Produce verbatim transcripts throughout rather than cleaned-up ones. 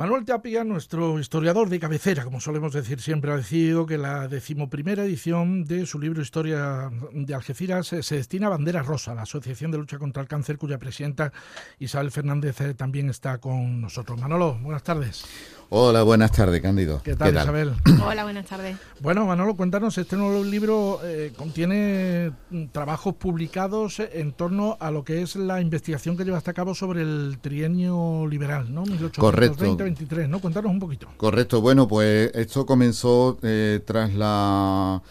Manuel Tapia, nuestro historiador de cabecera, como solemos decir siempre, ha decidido que la decimoprimera edición de su libro Historia de Algeciras se destina a Bandera Rosa, la Asociación de Lucha contra el Cáncer, cuya presidenta Isabel Fernández también está con nosotros. Manolo, buenas tardes. Hola, buenas tardes, Cándido. ¿Qué tal, ¿Qué tal? Isabel? Hola, buenas tardes. Bueno, Manolo, cuéntanos, este nuevo libro eh, contiene trabajos publicados en torno a lo que es la investigación que llevaste a cabo sobre el trienio liberal, ¿no? mil ochocientos veinte a veintitrés, ¿no? Cuéntanos un poquito. Correcto, bueno, pues esto comenzó eh, tras la,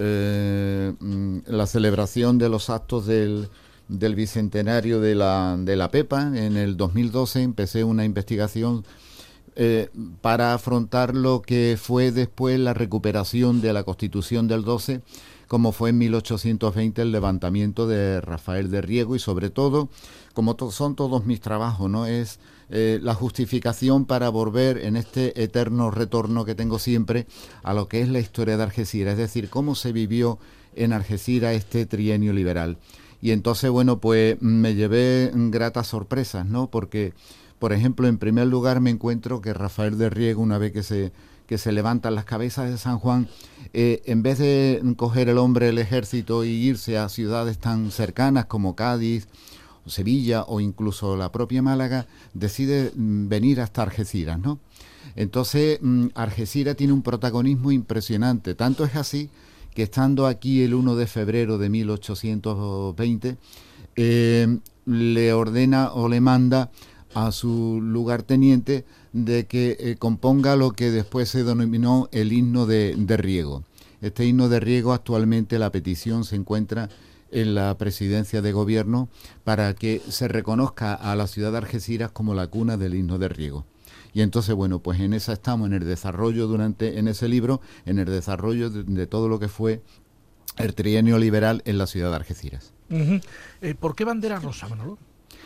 eh, la celebración de los actos del, del bicentenario de la, de la Pepa. En el dos mil doce empecé una investigación Eh, para afrontar lo que fue después la recuperación de la Constitución del doce, como fue en mil ochocientos veinte el levantamiento de Rafael de Riego, y sobre todo, como to- son todos mis trabajos, ¿no? Es eh, la justificación para volver en este eterno retorno que tengo siempre a lo que es la historia de Algeciras, es decir, cómo se vivió en Algeciras este trienio liberal. Y entonces, bueno, pues me llevé gratas sorpresas, ¿no? Porque, por ejemplo, en primer lugar me encuentro que Rafael de Riego, una vez que se, que se levantan las cabezas de San Juan, eh, en vez de coger el hombre el ejército y irse a ciudades tan cercanas como Cádiz, Sevilla o incluso la propia Málaga, decide mm, venir hasta Algeciras, ¿no? Entonces, mm, Algeciras tiene un protagonismo impresionante. Tanto es así que, estando aquí el primero de febrero de mil ochocientos veinte, eh, le ordena o le manda a su lugarteniente de que eh, componga lo que después se denominó el himno de, de Riego. Este himno de Riego, actualmente la petición se encuentra en la presidencia de gobierno para que se reconozca a la ciudad de Algeciras como la cuna del himno de Riego. Y entonces, bueno, pues en esa estamos, en el desarrollo durante, en ese libro, en el desarrollo de, de todo lo que fue el trienio liberal en la ciudad de Algeciras. Uh-huh. Eh, ¿Por qué bandera rosa, Manolo?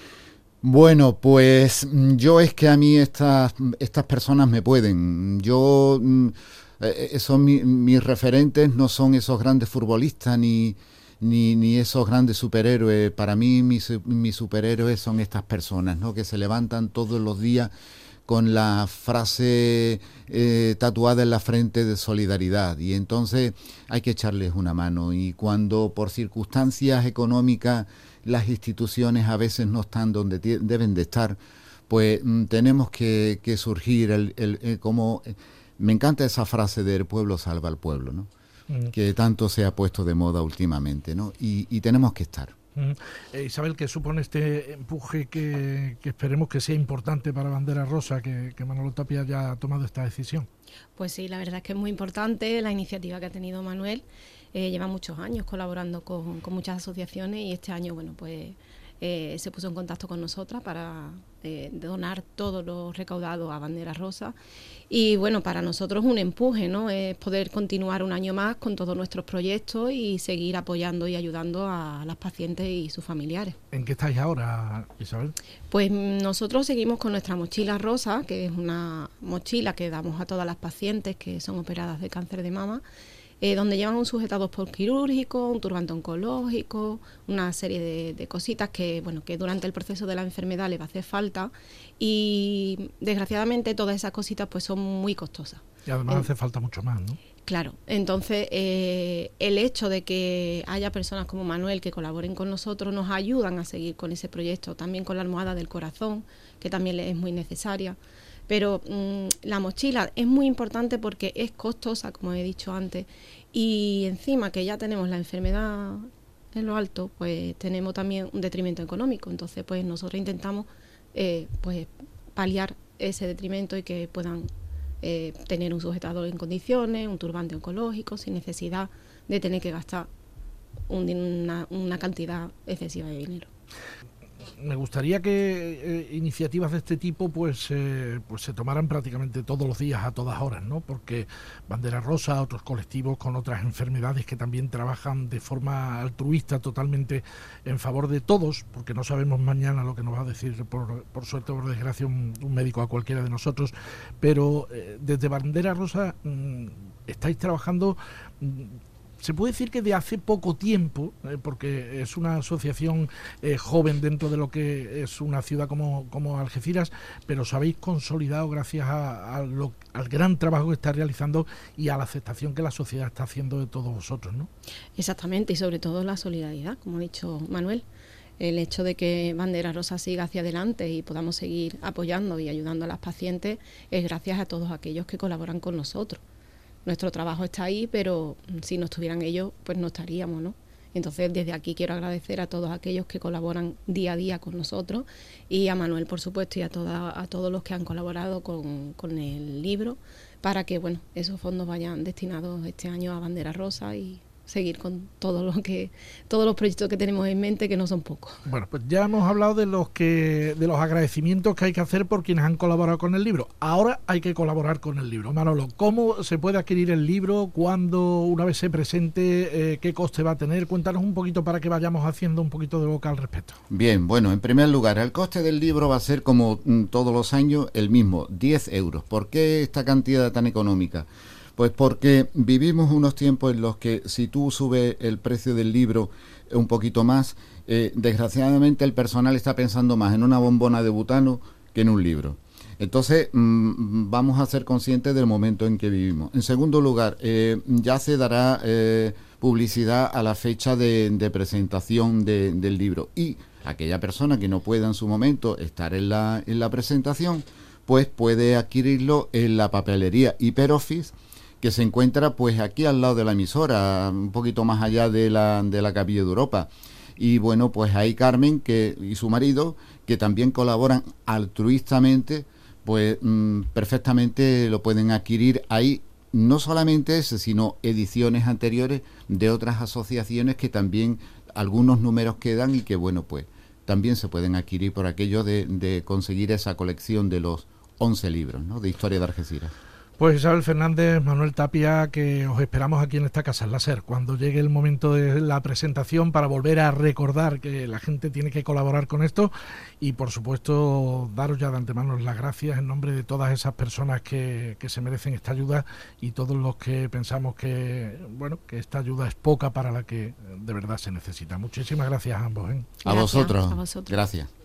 Bueno, pues yo es que a mí estas estas personas me pueden. Yo eh, son mi, mis referentes, no son esos grandes futbolistas ni ni, ni esos grandes superhéroes. Para mí mis, mis superhéroes son estas personas, ¿no? Que se levantan todos los días con la frase eh, tatuada en la frente de solidaridad, y entonces hay que echarles una mano. Y cuando por circunstancias económicas las instituciones a veces no están donde t- deben de estar, pues mm, tenemos que, que surgir el, el, el como eh, me encanta esa frase de "el pueblo salva al pueblo", ¿no? Mm. Que tanto se ha puesto de moda últimamente, ¿no? Y, y tenemos que estar. Mm. Eh, Isabel, ¿qué supone este empuje que, que esperemos que sea importante para Bandera Rosa, que, que Manolo Tapia haya tomado esta decisión? Pues sí, la verdad es que es muy importante la iniciativa que ha tenido Manuel. Eh, lleva muchos años colaborando con, con muchas asociaciones, y este año, bueno, pues eh, se puso en contacto con nosotras para eh, donar todo lo recaudado a Bandera Rosa. Y bueno, para nosotros un empuje, ¿no? Es poder continuar un año más con todos nuestros proyectos y seguir apoyando y ayudando a las pacientes y sus familiares. ¿En qué estáis ahora, Isabel? Pues nosotros seguimos con nuestra mochila rosa, que es una mochila que damos a todas las pacientes que son operadas de cáncer de mama, eh, donde llevan un sujetador postquirúrgico, un turbante oncológico, una serie de, de cositas que, bueno, que durante el proceso de la enfermedad le va a hacer falta, y desgraciadamente todas esas cositas pues son muy costosas. Y además eh, hace falta mucho más, ¿no? Claro, entonces eh, el hecho de que haya personas como Manuel que colaboren con nosotros nos ayudan a seguir con ese proyecto, también con la almohada del corazón, que también es muy necesaria. Pero mmm, la mochila es muy importante porque es costosa, como he dicho antes, y encima que ya tenemos la enfermedad en lo alto, pues tenemos también un detrimento económico. Entonces, pues nosotros intentamos eh, pues paliar ese detrimento y que puedan eh, tener un sujetador en condiciones, un turbante oncológico, sin necesidad de tener que gastar un, una, una cantidad excesiva de dinero. Me gustaría que eh, iniciativas de este tipo pues, eh, pues se tomaran prácticamente todos los días, a todas horas, ¿no? Porque Bandera Rosa, otros colectivos con otras enfermedades que también trabajan de forma altruista, totalmente en favor de todos, porque no sabemos mañana lo que nos va a decir, por, por suerte o por desgracia, un, un médico a cualquiera de nosotros, pero eh, desde Bandera Rosa mmm, estáis trabajando mmm, se puede decir que de hace poco tiempo, eh, porque es una asociación eh, joven dentro de lo que es una ciudad como, como Algeciras, pero os habéis consolidado gracias a, a lo, al gran trabajo que está realizando y a la aceptación que la sociedad está haciendo de todos vosotros, ¿no? Exactamente, y sobre todo la solidaridad, como ha dicho Manuel. El hecho de que Bandera Rosa siga hacia adelante y podamos seguir apoyando y ayudando a las pacientes es gracias a todos aquellos que colaboran con nosotros. Nuestro trabajo está ahí, pero si no estuvieran ellos, pues no estaríamos, ¿no? Entonces, desde aquí quiero agradecer a todos aquellos que colaboran día a día con nosotros y a Manuel, por supuesto, y a, toda, a todos los que han colaborado con, con el libro para que, bueno, esos fondos vayan destinados este año a Bandera Rosa y seguir con todo lo que todos los proyectos que tenemos en mente, que no son pocos. Bueno, pues ya hemos hablado de los que de los agradecimientos que hay que hacer por quienes han colaborado con el libro. Ahora hay que colaborar con el libro. Manolo, ¿cómo se puede adquirir el libro? ¿Cuándo, una vez se presente, eh, qué coste va a tener? Cuéntanos un poquito para que vayamos haciendo un poquito de boca al respecto. Bien, bueno, en primer lugar, el coste del libro va a ser, como mm, todos los años, el mismo, diez euros. ¿Por qué esta cantidad tan económica? Pues porque vivimos unos tiempos en los que si tú subes el precio del libro un poquito más, eh, desgraciadamente el personal está pensando más en una bombona de butano que en un libro. Entonces mmm, vamos a ser conscientes del momento en que vivimos. En segundo lugar, eh, ya se dará eh, publicidad a la fecha de, de presentación de, del libro, y aquella persona que no pueda en su momento estar en la, en la presentación, pues puede adquirirlo en la papelería Hiperoffice, que se encuentra pues aquí al lado de la emisora, un poquito más allá de la, de la Capilla de Europa. Y bueno, pues ahí Carmen que, y su marido, que también colaboran altruistamente, pues mmm, perfectamente lo pueden adquirir ahí. No solamente ese, sino ediciones anteriores de otras asociaciones que también algunos números quedan y que bueno, pues también se pueden adquirir por aquello de, de conseguir esa colección de los once libros, ¿no?, de historia de Algeciras. Pues Isabel Fernández, Manuel Tapia, que os esperamos aquí en esta casa, en la SER, cuando llegue el momento de la presentación, para volver a recordar que la gente tiene que colaborar con esto y, por supuesto, daros ya de antemano las gracias en nombre de todas esas personas que, que se merecen esta ayuda y todos los que pensamos que, bueno, que esta ayuda es poca para la que de verdad se necesita. Muchísimas gracias a ambos, ¿eh? A Gracias, vosotros. a vosotros. Gracias.